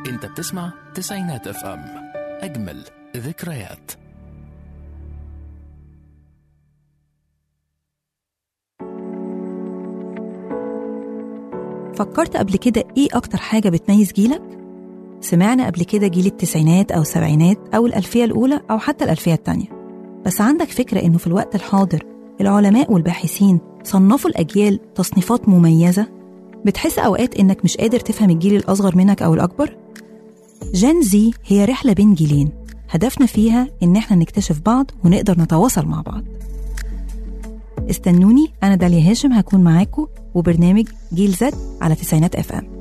انت بتسمع تسعينات اف ام، اجمل ذكريات. فكرت قبل كده ايه اكتر حاجة بتميز جيلك؟ سمعنا قبل كده جيل التسعينات او السبعينات او الالفية الاولى او حتى الالفية التانية، بس عندك فكرة انه في الوقت الحاضر العلماء والباحثين صنفوا الاجيال تصنيفات مميزة؟ بتحس اوقات انك مش قادر تفهم الجيل الاصغر منك او الاكبر؟ جين زي هي رحلة بين جيلين، هدفنا فيها ان احنا نكتشف بعض ونقدر نتواصل مع بعض. استنوني، انا داليا هاشم هكون معاكم وبرنامج جيل زد على تسعينات اف ام.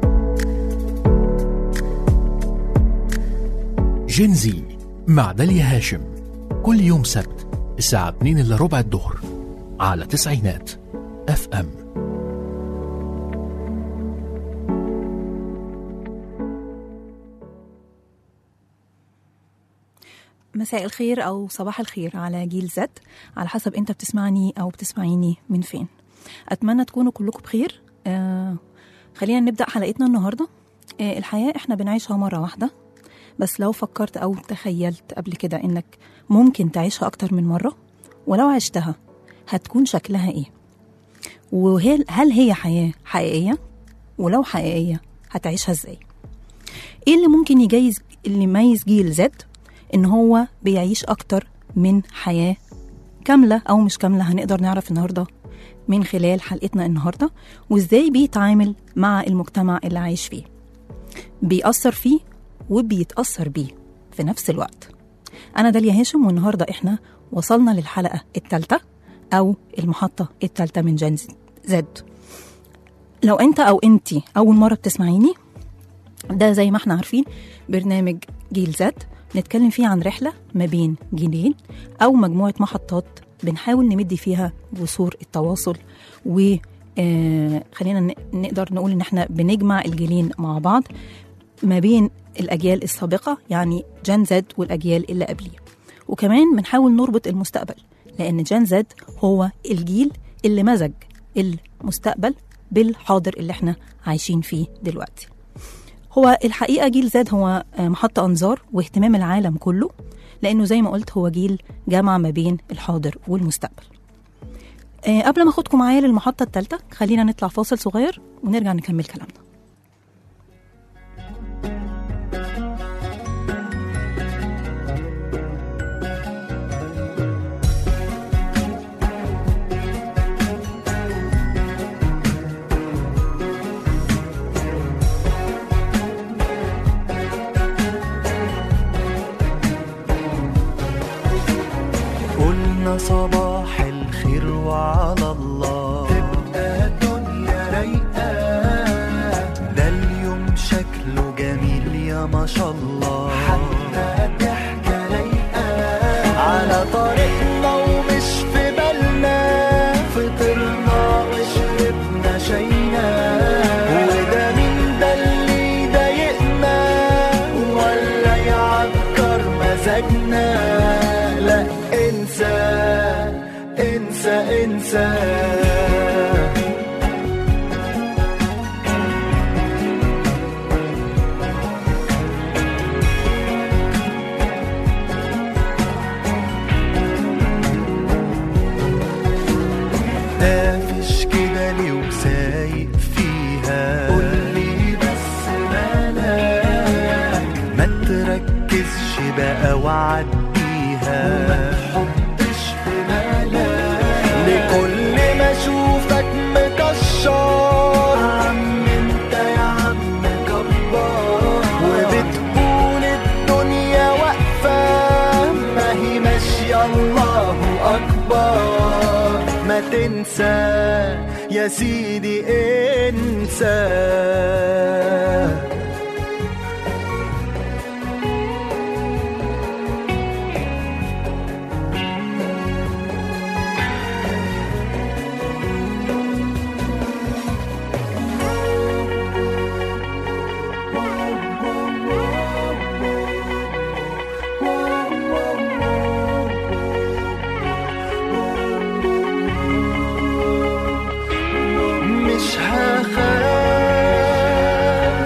جين زي مع داليا هاشم، كل يوم سبت الساعة 2 إلا ربع الظهر على تسعينات اف ام. مساء الخير أو صباح الخير على جيل زد، على حسب أنت بتسمعني أو بتسمعيني من فين. أتمنى تكونوا كلكم بخير. خلينا نبدأ حلقتنا النهاردة. الحياة إحنا بنعيشها مرة واحدة، بس لو فكرت أو تخيلت قبل كده إنك ممكن تعيشها أكتر من مرة، ولو عشتها هتكون شكلها إيه؟ وهل هي حياة حقيقية؟ ولو حقيقية هتعيشها إزاي؟ إيه اللي ممكن اللي يميز جيل زد إن هو بيعيش أكتر من حياة كاملة أو مش كاملة؟ هنقدر نعرف النهاردة من خلال حلقتنا النهاردة، وإزاي بيتعامل مع المجتمع اللي عايش فيه، بيأثر فيه وبيتأثر بيه في نفس الوقت. أنا داليا هاشم، والنهاردة إحنا وصلنا للحلقة الثالثة أو المحطة الثالثة من جين زد. لو أنت أو أنتي أول مرة بتسمعيني، ده زي ما إحنا عارفين برنامج جيل زد نتكلم فيه عن رحلة ما بين جيلين أو مجموعة محطات بنحاول نمدي فيها جسور التواصل، وخلينا نقدر نقول إن احنا بنجمع الجيلين مع بعض ما بين الأجيال السابقة، يعني جين زد والأجيال اللي قبليه، وكمان بنحاول نربط المستقبل، لأن جين زد هو الجيل اللي مزج المستقبل بالحاضر اللي احنا عايشين فيه دلوقتي. هو الحقيقة جيل زد هو محطة أنظار واهتمام العالم كله، لأنه زي ما قلت هو جيل جمع ما بين الحاضر والمستقبل. قبل ما أخدكم معايا للمحطة الثالثة، خلينا نطلع فاصل صغير ونرجع نكمل كلامنا. صباح الخير وعلى الله، تبقى الدنيا رايقة، ده اليوم شكله جميل يا ما شاء الله، حتى ضحكة رايقة على طريقنا ومش في بالنا، فطرنا وشربنا شاينا، وده مين ده اللي يضايقنا ولا يعكر مزاجنا؟ لا انسى انسى انسى. قافش كده ليه وسايق فيها؟ قولي بس مالك، ما تركزش بقى وعديها، وما تحطش في بالك لكل ما اشوفك مكشر، عم انت يا عم كبار، وبتقول الدنيا واقفة ما هي ماشية الله أكبر، ما تنسى يا سيدي انسى. مش هخاف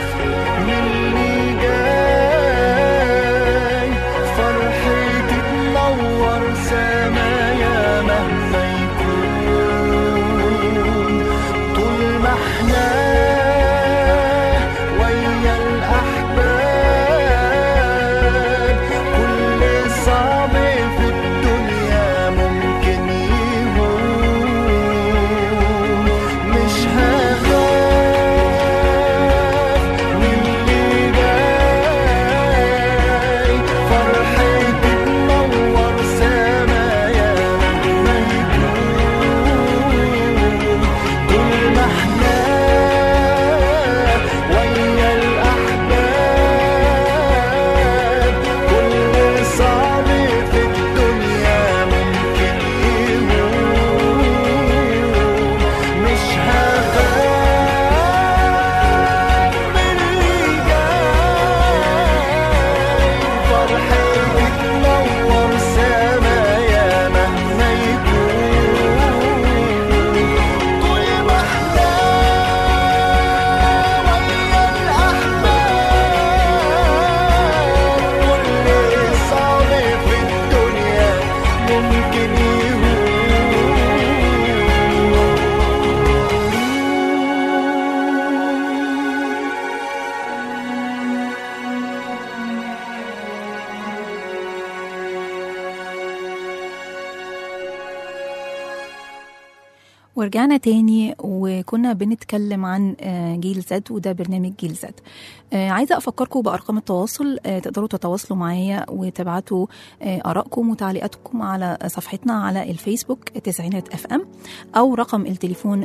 ورجعنا تاني وكنا بنتكلم عن جيل زد، وده برنامج جيل زد. عايزة أفكركم بأرقام التواصل، تقدروا تتواصلوا معايا وتبعتوا آرائكم وتعليقاتكم على صفحتنا على الفيسبوك تسعينات FM، أو رقم التليفون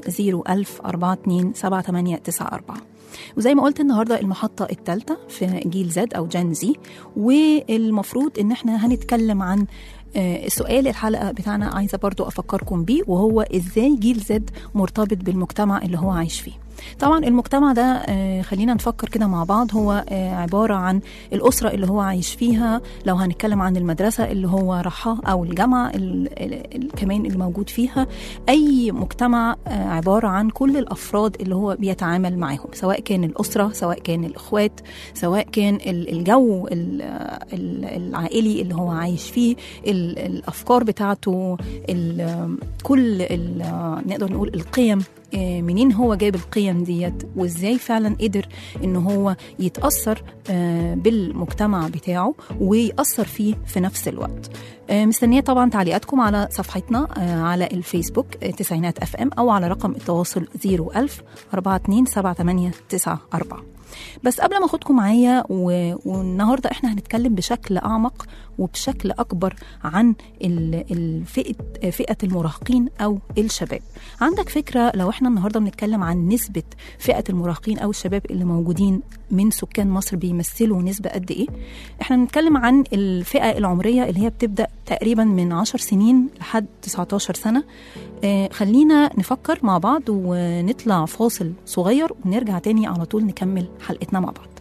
010427894. وزي ما قلت النهاردة المحطة الثالثة في جيل زد أو جين زي، والمفروض إن احنا هنتكلم عن السؤال الحلقة بتاعنا. عايزة برضو أفكركم بيه، وهو إزاي جيل زد مرتبط بالمجتمع اللي هو عايش فيه. طبعا المجتمع ده خلينا نفكر كده مع بعض، هو عبارة عن الأسرة اللي هو عايش فيها، لو هنتكلم عن المدرسة اللي هو راحها أو الجامعة كمان اللي موجود فيها. أي مجتمع عبارة عن كل الأفراد اللي هو بيتعامل معهم، سواء كان الأسرة، سواء كان الإخوات، سواء كان الجو العائلي اللي هو عايش فيه، الأفكار بتاعته، كل نقدر نقول القيم، منين هو جايب القيم ديت، وازاي فعلا قدر ان هو يتأثر بالمجتمع بتاعه ويأثر فيه في نفس الوقت. مستنية طبعا تعليقاتكم على صفحتنا على الفيسبوك تسعينات FM، او على رقم التواصل 010427894. بس قبل ما اخدكم معايا، والنهارده احنا هنتكلم بشكل اعمق وبشكل اكبر عن فئة المراهقين او الشباب. عندك فكرة لو احنا النهارده بنتكلم عن نسبة فئة المراهقين او الشباب اللي موجودين من سكان مصر بيمثلوا نسبة قد ايه؟ احنا بنتكلم عن الفئة العمرية اللي هي بتبدأ تقريبا من 10 سنين لحد 19 سنة. خلينا نفكر مع بعض ونطلع فاصل صغير ونرجع تاني على طول نكمل حلقتنا مع بعض.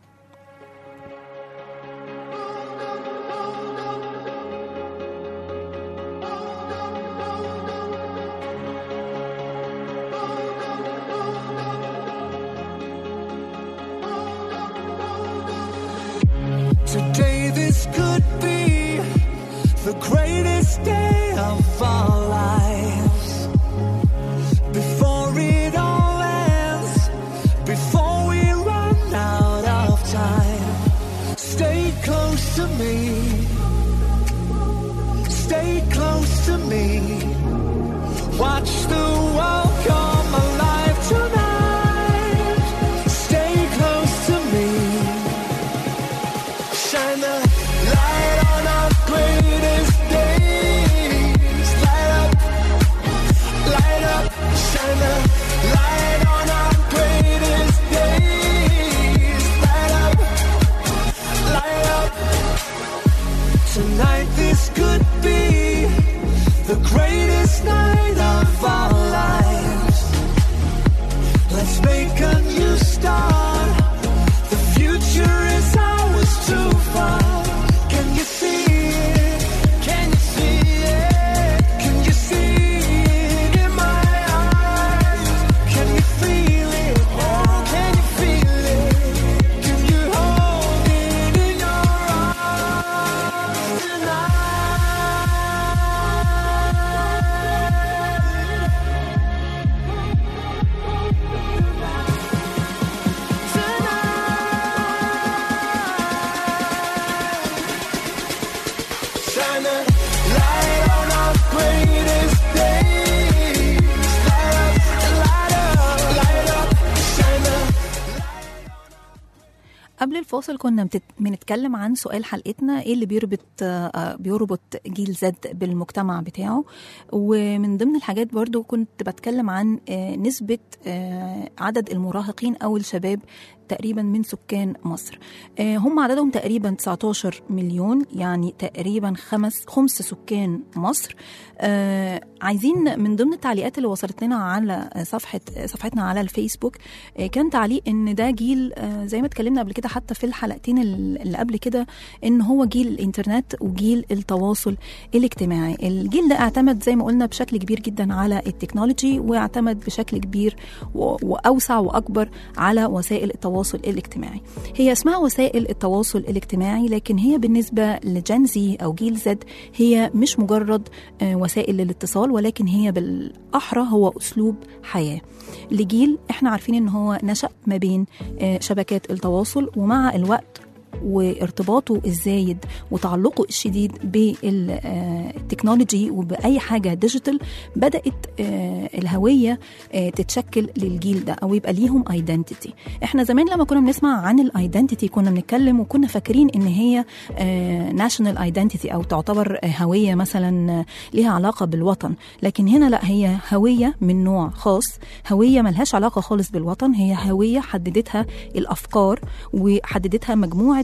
Today this could be the greatest day of our lives. Before it all ends, before we run out of time, stay close to me, stay close to me. Watch the world come alive tonight. Stay close to me. Shine the light on our greatest days. Light up, shine the light on our greatest days. Light up. Tonight this could be the greatest night of our lives. Let's make a new start. The future is ours to find. Can you see it? Can you see it? Can you see it in my eyes? Can you feel it? Oh, can you feel it? Can you hold it in your arms tonight? Shine a light on our greatest days. Light up, shine a. قبل الفاصل كنا بنتكلم عن سؤال حلقتنا، ايه اللي بيربط جيل زد بالمجتمع بتاعه. ومن ضمن الحاجات برضو كنت بتكلم عن نسبة عدد المراهقين او الشباب تقريبا من سكان مصر. هم عددهم تقريبا 19 مليون، يعني تقريبا خمس سكان مصر. عايزين من ضمن التعليقات اللي وصلت لنا على صفحتنا على الفيسبوك، كان تعليق ان ده جيل زي ما اتكلمنا قبل كده حتى في الحلقتين اللي قبل كده، ان هو جيل الانترنت وجيل التواصل الاجتماعي. الجيل ده اعتمد زي ما قلنا بشكل كبير جدا على التكنولوجي، واعتمد بشكل كبير واوسع واكبر على وسائل التواصل الاجتماعي. هي اسمها وسائل التواصل الاجتماعي، لكن هي بالنسبة لجنزي او جيل زد هي مش مجرد وسائل للاتصال، ولكن هي بالاحرى هو اسلوب حياة لجيل احنا عارفين ان هو نشأ ما بين شبكات التواصل، ومع الوقت وارتباطه الزايد وتعلقه الشديد بالتكنولوجي وبأي حاجة ديجيتال، بدأت الهوية تتشكل للجيل ده أو يبقى ليهم ايدنتيتي. احنا زمان لما كنا بنسمع عن الايدنتيتي كنا بنتكلم وكنا فاكرين ان هي ناشونال ايدنتيتي أو تعتبر هوية مثلا ليها علاقة بالوطن، لكن هنا لا، هي هوية من نوع خاص، هوية ملهاش علاقة خالص بالوطن، هي هوية حددتها الأفكار وحددتها مجموعة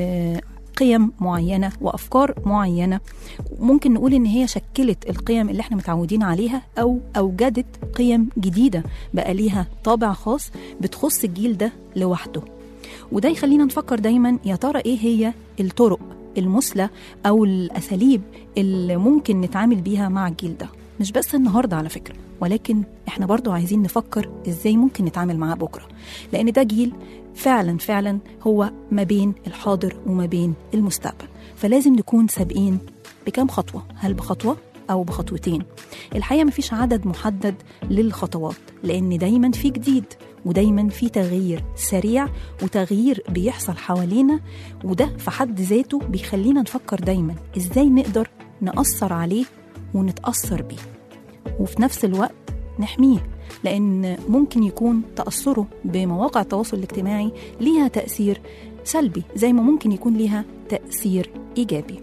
قيم معينة وأفكار معينة. ممكن نقول إن هي شكلت القيم اللي احنا متعودين عليها أو أوجدت قيم جديدة بقى ليها طابع خاص بتخص الجيل ده لوحده. وده يخلينا نفكر دايما يا ترى إيه هي الطرق المثلى أو الأساليب اللي ممكن نتعامل بيها مع الجيل ده، مش بس النهاردة على فكرة، ولكن احنا برضو عايزين نفكر ازاي ممكن نتعامل معاه بكرة، لأن ده جيل فعلا هو ما بين الحاضر وما بين المستقبل. فلازم نكون سابقين بكام خطوة، هل بخطوة أو بخطوتين؟ الحقيقة مفيش عدد محدد للخطوات، لأن دايما في جديد ودايما في تغيير سريع وتغيير بيحصل حوالينا، وده في حد ذاته بيخلينا نفكر دايما ازاي نقدر نأثر عليه ونتأثر بيه، وفي نفس الوقت نحميه، لأن ممكن يكون تأثره بمواقع التواصل الاجتماعي ليها تأثير سلبي زي ما ممكن يكون ليها تأثير إيجابي.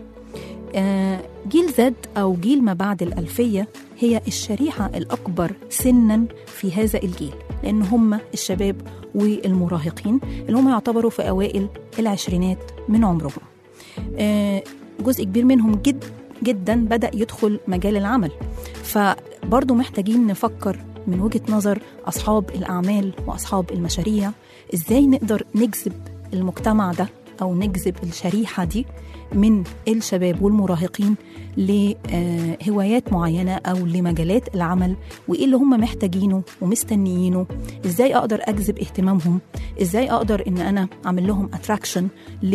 جيل زد أو جيل ما بعد الألفية هي الشريحة الأكبر سنا في هذا الجيل، لأن هم الشباب والمراهقين اللي هم يعتبروا في أوائل العشرينات من عمرهم. جزء كبير منهم جدا بدأ يدخل مجال العمل، فبرضو محتاجين نفكر من وجهة نظر أصحاب الأعمال وأصحاب المشاريع إزاي نقدر نجذب المجتمع ده أو نجذب الشريحة دي من الشباب والمراهقين لهوايات معينة أو لمجالات العمل، وإيه اللي هم محتاجينه ومستنيينه، إزاي أقدر أجذب اهتمامهم، إزاي أقدر إن أنا أعمل لهم أتراكشن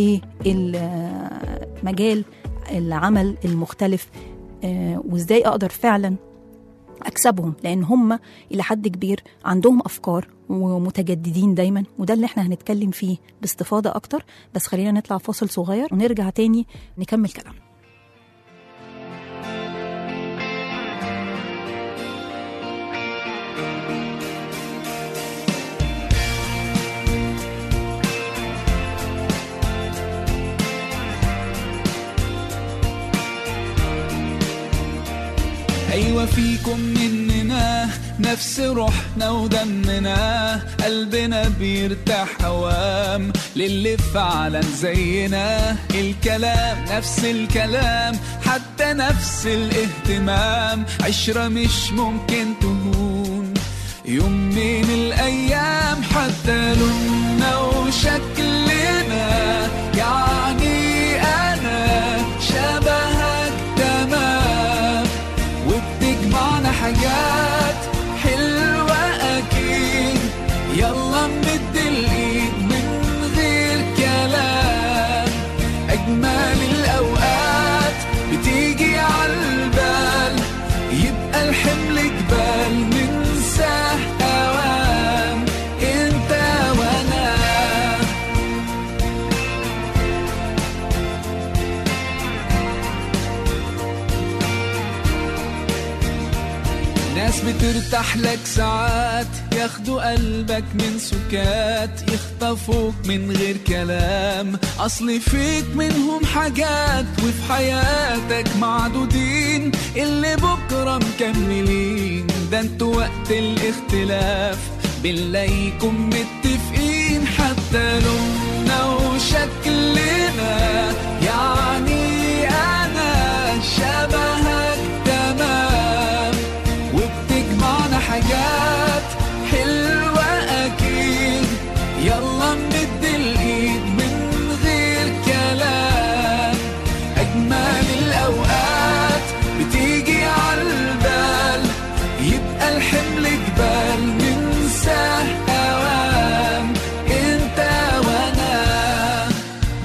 للمجال العمل المختلف، وإزاي أقدر فعلا أكسبهم، لأن هم إلى حد كبير عندهم أفكار ومتجددين دايما، وده اللي احنا هنتكلم فيه باستفاضة أكتر. بس خلينا نطلع فاصل صغير ونرجع تاني نكمل كلام. أيوة فيكم مننا نفس روحنا ودمنا، قلبنا بيرتاح هوام للي فعلا زينا، الكلام نفس الكلام حتى نفس الاهتمام، عشرة مش ممكن تهون يوم من الأيام، حتى لوننا وشكلنا، يعني أنا شبهك تمام، وبتجمعنا حاجات حلوة أكيد، يلا نمد الإيد من غير كلام، أجمل الأوقات بتيجي عالبال، يبقى الحمل جبال ننساه أوام، أنت وأنا. ناس بترتاح لك ساعات، ياخدوا قلبك من سكات، يخطفوك من غير كلام، أصل فيك منهم حاجات، وفي حياتك معدودين اللي بكرة مكملين، ده انتوا وقت الاختلاف بنلاقيكم متفقين، حتى لوننا وشكلنا، يعني أنا شبهك تمام، وبتجمعنا حاجات حلوة أكيد، يلا نمد الإيد من غير كلام، أجمل الأوقات بتيجي عالبال، يبقى الحمل جبال ننساه أوام، أنت وأنا.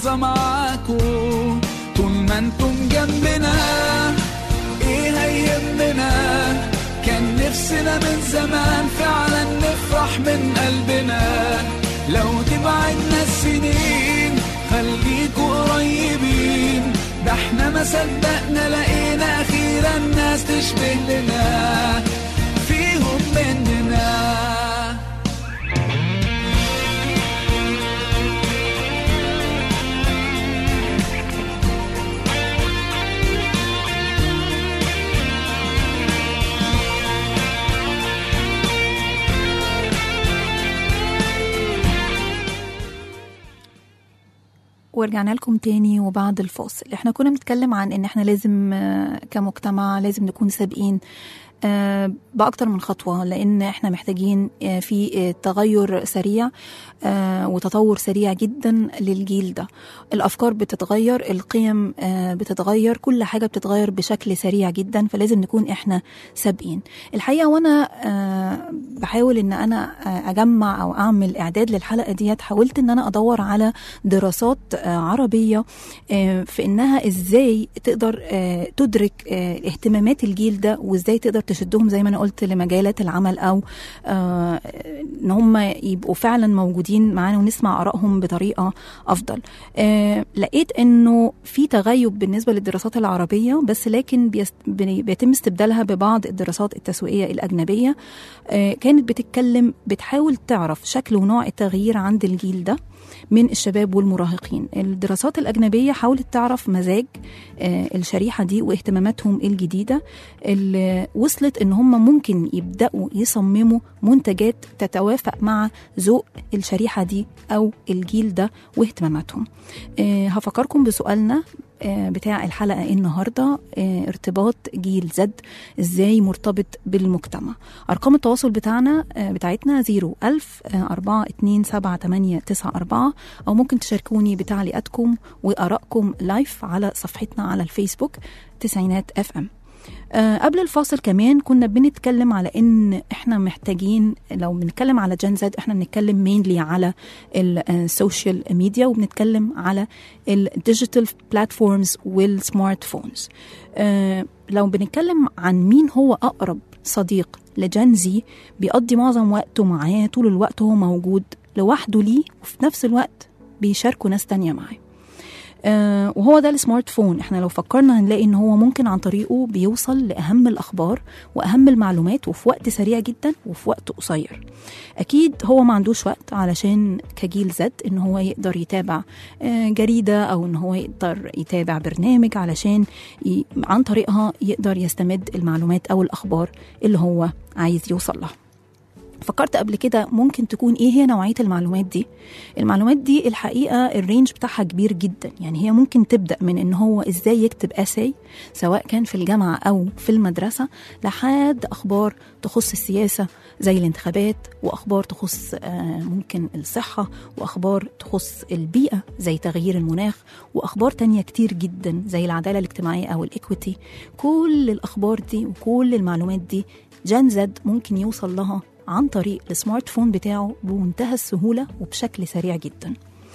لحظة معاكو طول ما انتم جنبنا. ايه هيهمنا؟ كان نفسنا من زمان فعلا نفرح من قلبنا. لو تبعدنا السنين خليكوا قريبين، ده احنا ما صدقنا لقينا اخيرا ناس تشبه لنا فيهم مننا. ورجعنا لكم تاني. وبعد الفاصل احنا كنا بنتكلم عن ان احنا لازم كمجتمع لازم نكون سابقين بأكتر من خطوة، لأن احنا محتاجين في تغير سريع وتطور سريع جدا للجيل ده. الأفكار بتتغير، القيم بتتغير، كل حاجة بتتغير بشكل سريع جدا، فلازم نكون احنا سابقين. الحقيقة وانا بحاول ان انا اجمع او اعمل اعداد للحلقة ديت، حاولت ان انا ادور على دراسات عربية في انها ازاي تقدر تدرك اهتمامات الجيل ده، وازاي تقدر تشدهم زي ما انا قلت لمجالات العمل، او ان هم يبقوا فعلا موجودين معانا ونسمع آرائهم بطريقة افضل. لقيت انه في تغيب بالنسبة للدراسات العربية، بس لكن بيتم استبدالها ببعض الدراسات التسويقية الأجنبية. كانت بتحاول تعرف شكل ونوع التغيير عند الجيل ده من الشباب والمراهقين. الدراسات الأجنبية حاولت تعرف مزاج الشريحة دي واهتماماتهم الجديدة، اللي وصلت ان هم ممكن يبدأوا يصمموا منتجات تتوافق مع ذوق الشريحة دي أو الجيل ده واهتماماتهم. هفكركم بسؤالنا بتاع الحلقة النهاردة، ارتباط جيل زد ازاي مرتبط بالمجتمع. أرقام التواصل بتاعتنا 010427894، أو ممكن تشاركوني بتعليقاتكم وآرائكم لايف على صفحتنا على الفيسبوك تسعينات FM. قبل الفاصل كمان كنا بنتكلم على ان احنا محتاجين، لو بنتكلم على جين زد احنا بنتكلم مينلي على السوشيال ميديا، وبنتكلم على الديجيتال بلاتفورمز والسمارت فونز. لو بنتكلم عن مين هو اقرب صديق لجين زي، بيقضي معظم وقته معاه، طول الوقت هو موجود لوحده ليه، وفي نفس الوقت بيشاركوا ناس تانية معاه. وهو ده السمارت فون. احنا لو فكرنا هنلاقي ان هو ممكن عن طريقه بيوصل لأهم الأخبار وأهم المعلومات، وفي وقت سريع جدا وفي وقت قصير. أكيد هو ما عندوش وقت علشان كجيل زد ان هو يقدر يتابع جريدة، أو ان هو يقدر يتابع برنامج علشان عن طريقها يقدر يستمد المعلومات أو الأخبار اللي هو عايز يوصل لها. فكرت قبل كده ممكن تكون ايه هي نوعية المعلومات دي؟ المعلومات دي الحقيقة الرينج بتاعها كبير جدا. يعني هي ممكن تبدأ من ان هو ازاي يكتب اساي، سواء كان في الجامعة او في المدرسة، لحد اخبار تخص السياسة زي الانتخابات، واخبار تخص ممكن الصحة، واخبار تخص البيئة زي تغيير المناخ، واخبار تانية كتير جدا زي العدالة الاجتماعية او الايكويتي. كل الاخبار دي وكل المعلومات دي جين زد ممكن يوصل لها عن طريق السمارت فون بتاعه بمنتهى السهولة وبشكل سريع جدا.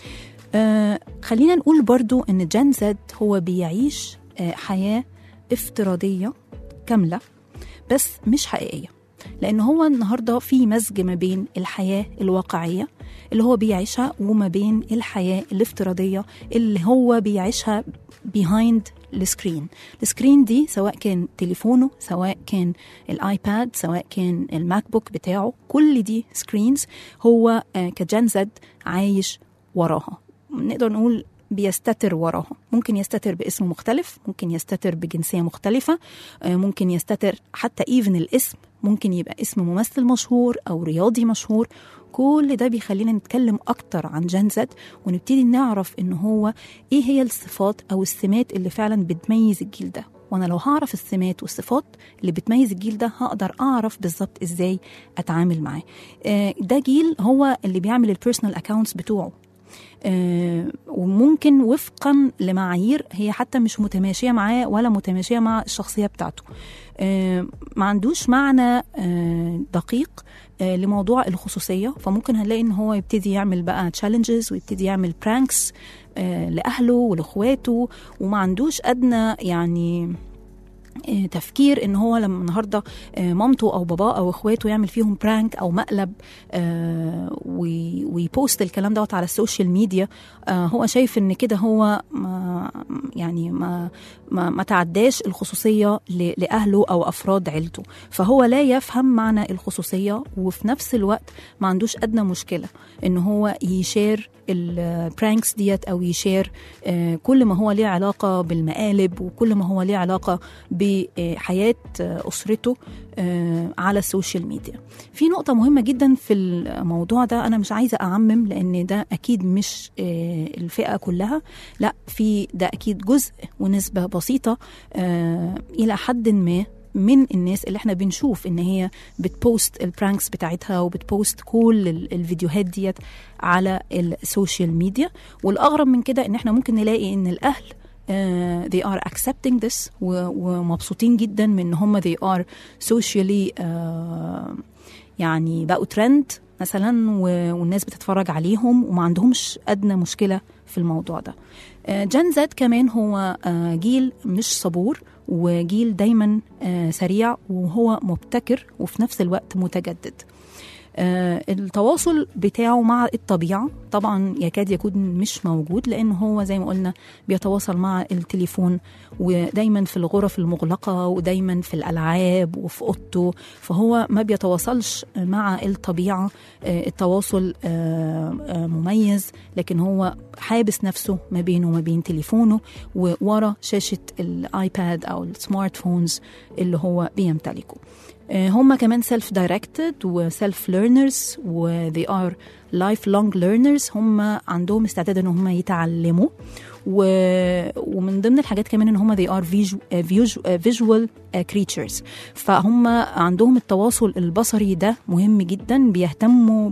خلينا نقول برضو ان جين زد هو بيعيش حياة افتراضية كاملة بس مش حقيقية، لأن هو النهاردة في مزج ما بين الحياة الواقعية اللي هو بيعيشها وما بين الحياة الافتراضية اللي هو بيعيشها behind السكرين دي، سواء كان تليفونه، سواء كان الايباد، سواء كان الماك بوك بتاعه، كل دي سكرينز هو كجين زد عايش وراها. نقدر نقول بيستتر وراها. ممكن يستتر باسم مختلف، ممكن يستتر بجنسية مختلفة، ممكن يستتر حتى ايفن الاسم، ممكن يبقى اسم ممثل مشهور أو رياضي مشهور. كل ده بيخلينا نتكلم أكتر عن جين زد ونبتدي نعرف إن هو إيه هي الصفات أو السمات اللي فعلا بتميز الجيل ده. وأنا لو هعرف السمات والصفات اللي بتميز الجيل ده هقدر أعرف بالظبط إزاي أتعامل معاه. ده جيل هو اللي بيعمل البيرسونال أكاونتس بتوعه. وممكن وفقا لمعايير هي حتى مش متماشية معاه ولا متماشية مع الشخصية بتاعته. ما عندوش معنى دقيق لموضوع الخصوصية، فممكن هنلاقي ان هو يبتدي يعمل بقى challenges ويبتدي يعمل pranks لأهله ولأخواته، وما عندوش أدنى يعني تفكير ان هو لما النهارده مامته او باباه او اخواته يعمل فيهم برانك او مقلب ويبوست الكلام دوت على السوشيال ميديا، هو شايف ان كده هو ما تعداش الخصوصيه لاهله او افراد عيلته، فهو لا يفهم معنى الخصوصيه، وفي نفس الوقت ما عندوش ادنى مشكله ان هو يشير البرانكس ديت او يشير كل ما هو ليه علاقه بالمقالب وكل ما هو ليه علاقه بحياه اسرته على السوشيال ميديا. في نقطه مهمه جدا في الموضوع ده، انا مش عايزه اعمم لان ده اكيد مش الفئه كلها، لا في ده اكيد جزء ونسبه بسيطه الى حد ما من الناس اللي احنا بنشوف ان هي بتبوست البرانكس بتاعتها وبتبوست كل الفيديوهات ديت على السوشيال ميديا. والاغرب من كده ان احنا ممكن نلاقي ان الاهل they are accepting this ومبسوطين جدا من ان هم they are socially يعني بقوا ترند مثلا والناس بتتفرج عليهم وما عندهمش ادنى مشكله في الموضوع ده. جين زد كمان هو جيل مش صبور وجيل دايما سريع وهو مبتكر وفي نفس الوقت متجدد. التواصل بتاعه مع الطبيعة طبعا يكاد يكون مش موجود، لأنه هو زي ما قلنا بيتواصل مع التليفون ودايما في الغرف المغلقة ودايما في الألعاب وفي أوضته، فهو ما بيتواصلش مع الطبيعة التواصل مميز، لكن هو حابس نفسه ما بينه وما بين تليفونه وورا شاشة الآيباد أو السمارت فونز اللي هو بيمتلكه. هم كمان self-directed و self-learners و they are lifelong learners، هم عندهم استعداد ان هم يتعلموا ومن ضمن الحاجات كمان ان هم they are visual creatures، فهم عندهم التواصل البصري ده مهم جدا، بيهتموا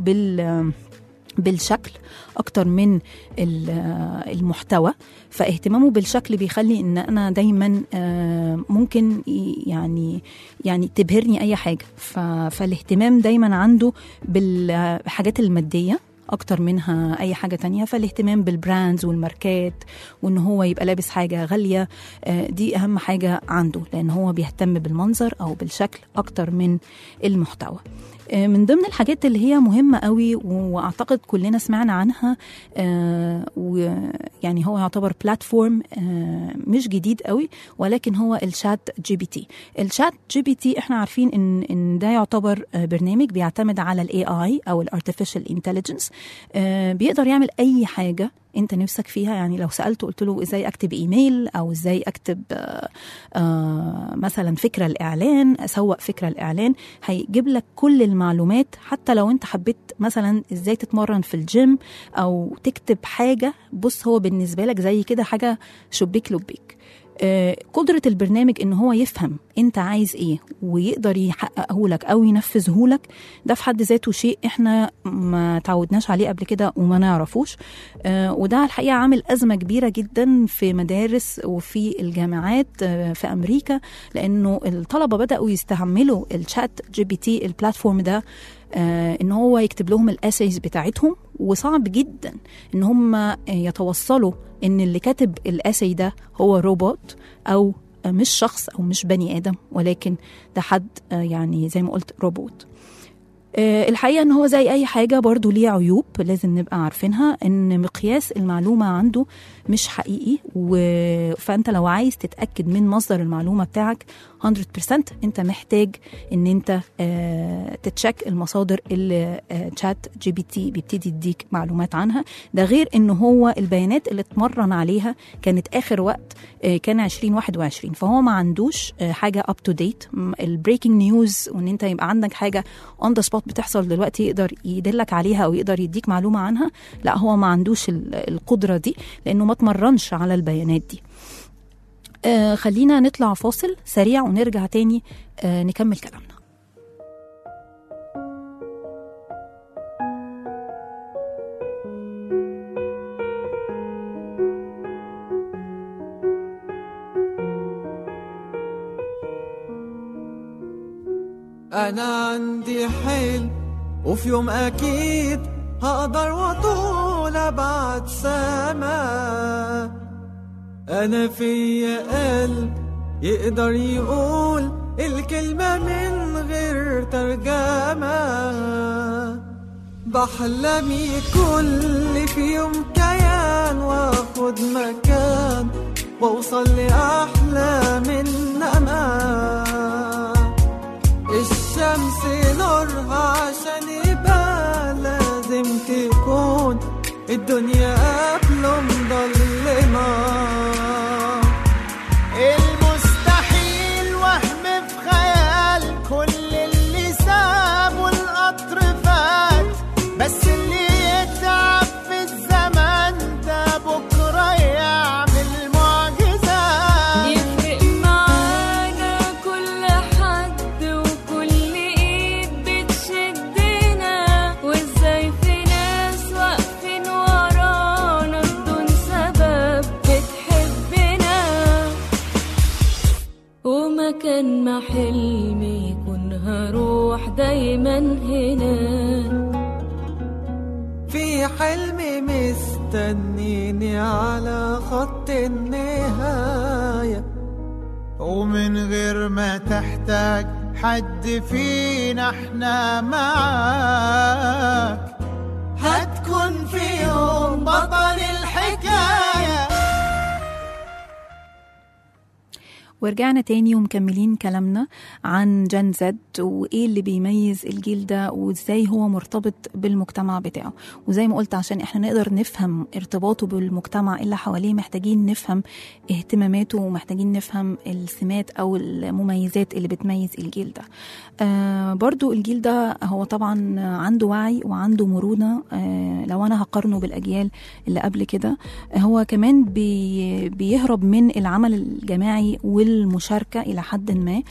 بالشكل أكتر من المحتوى، فاهتمامه بالشكل بيخلي إن أنا دايما ممكن يعني تبهرني أي حاجة، فالاهتمام دايما عنده بالحاجات المادية أكتر منها أي حاجة تانية، فالاهتمام بالبراندز والماركات وإن هو يبقى لابس حاجة غالية دي أهم حاجة عنده، لأن هو بيهتم بالمنظر أو بالشكل أكتر من المحتوى. من ضمن الحاجات اللي هي مهمة قوي وأعتقد كلنا سمعنا عنها ويعني هو يعتبر بلاتفورم مش جديد قوي، ولكن هو الشات جي بي تي. الشات جي بي تي احنا عارفين إن ده يعتبر برنامج بيعتمد على ال AI أو ال Artificial Intelligence، بيقدر يعمل أي حاجة انت نفسك فيها. يعني لو سألته قلت له ازاي اكتب ايميل او ازاي اكتب مثلا فكرة الاعلان، اسوق فكرة الاعلان، هيجيب لك كل المعلومات. حتى لو انت حبيت مثلا ازاي تتمرن في الجيم او تكتب حاجة، بص هو بالنسبة لك زي كده حاجة شبيك لبيك. قدرة البرنامج ان هو يفهم انت عايز ايه ويقدر يحققه لك او ينفذه لك، ده في حد ذاته شيء احنا ما تعودناش عليه قبل كده وما نعرفوش. وده الحقيقة عامل أزمة كبيرة جدا في مدارس وفي الجامعات في أمريكا، لأنه الطلبة بدأوا يستعملوا الشات جي بي تي البلاتفورم ده ان هو يكتب لهم الاسايز بتاعتهم، وصعب جدا ان هم يتوصلوا ان اللي كاتب الاساي ده هو روبوت او مش شخص او مش بني ادم، ولكن ده حد يعني زي ما قلت روبوت. الحقيقة ان هو زي اي حاجة برضو ليه عيوب لازم نبقى عارفينها، ان مقياس المعلومة عنده مش حقيقي، فانت لو عايز تتأكد من مصدر المعلومة بتاعك 100% انت محتاج ان انت تتشك المصادر اللي شات جي بي تي بيبتدي يديك معلومات عنها. ده غير ان هو البيانات اللي اتمرن عليها كانت اخر وقت كان 2021، فهو ما عندوش حاجة up to date. البريكنج نيوز وان انت يبقى عندك حاجة on the spot بتحصل دلوقتي يقدر يدلك عليها او يقدر يديك معلومة عنها، لا هو ما عندوش القدرة دي لانه ما تمرنش على البيانات دي. خلينا نطلع فاصل سريع ونرجع تاني نكمل كلامنا. أنا عندي حلم وفي يوم أكيد هقدر وطول أبعد سما. أنا فيا قلب يقدر يقول الكلمة من غير ترجمة. بحلم كل في يوم كيان واخد مكان واوصل لأحلى من أمان. الشمس نورها عشان يبقى لازم تكون الدنيا قبله مضلمة. المستحيل وهم في خيال، كل اللي سابه القطر فات، بس اللي يتعب في الزمن ده بكرة يعمل معجزات. يفرق معانا كل حد وكل ايد بتشدنا، وازاي في ناس واقفين ورانا بدون سبب بتحبنا. ومكان ما حلمي يكون هروح دايما هنا. في حلمي مستنيني على خط النهاية، ومن غير ما تحتاج حد فينا احنا معاك. هتكون في يوم بطل الحكاية. ورجعنا تاني ومكملين كلامنا عن جين زد وايه اللي بيميز الجيل ده وازاي هو مرتبط بالمجتمع بتاعه. وزي ما قلت عشان احنا نقدر نفهم ارتباطه بالمجتمع اللي حواليه محتاجين نفهم اهتماماته ومحتاجين نفهم السمات او المميزات اللي بتميز الجيل ده. برضو الجيل ده هو طبعا عنده وعي وعنده مرونة. لو انا هقارنه بالاجيال اللي قبل كده، هو كمان بيهرب من العمل الجماعي والمشاركة إلى حد ما.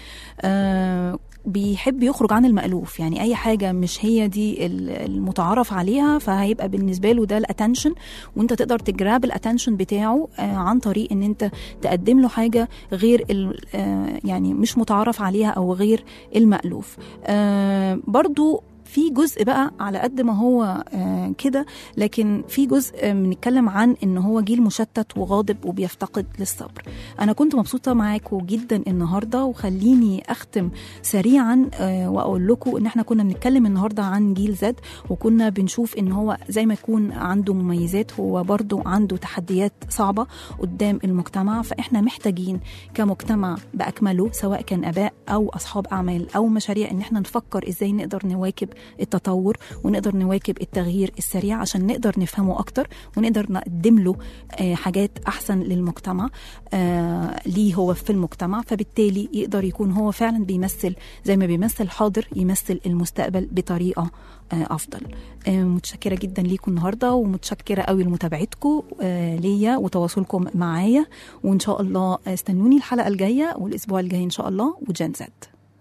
بيحب يخرج عن المألوف، يعني أي حاجة مش هي دي المتعارف عليها فهيبقى بالنسبة له ده الاتنشن، وانت تقدر تجراب الاتنشن بتاعه عن طريق ان انت تقدم له حاجة غير يعني مش متعارف عليها أو غير المألوف. برضو في جزء بقى على قد ما هو كده، لكن في جزء بنتكلم عن ان هو جيل مشتت وغاضب وبيفتقد للصبر. انا كنت مبسوطه معاكم جدا النهارده، وخليني اختم سريعا واقول لكم ان احنا كنا بنتكلم النهارده عن جيل زد، وكنا بنشوف ان هو زي ما يكون عنده مميزات هو برضو عنده تحديات صعبه قدام المجتمع. فاحنا محتاجين كمجتمع باكمله، سواء كان اباء او اصحاب اعمال او مشاريع، ان احنا نفكر ازاي نقدر نواكب التطور ونقدر نواكب التغيير السريع عشان نقدر نفهمه أكتر ونقدر نقدم له حاجات أحسن للمجتمع ليه هو في المجتمع. فبالتالي يقدر يكون هو فعلا بيمثل زي ما بيمثل حاضر يمثل المستقبل بطريقة أفضل. متشكرة جدا ليكم النهاردة، ومتشكرة قوي لمتابعتكم ليا وتواصلكم معايا، وإن شاء الله استنوني الحلقة الجاية والأسبوع الجاي إن شاء الله. وجين زد.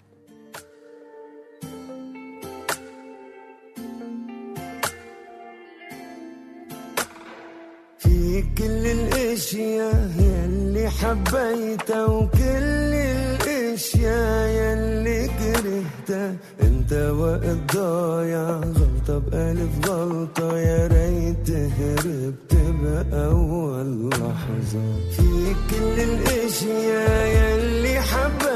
في كل الاشياء يلي حبيتها وكل الاشياء يلي كرهتها، انت وقت ضايع غلطة بألف غلطة، يا ريت هربت بأول لحظة. في كل الاشياء يلي حبيتها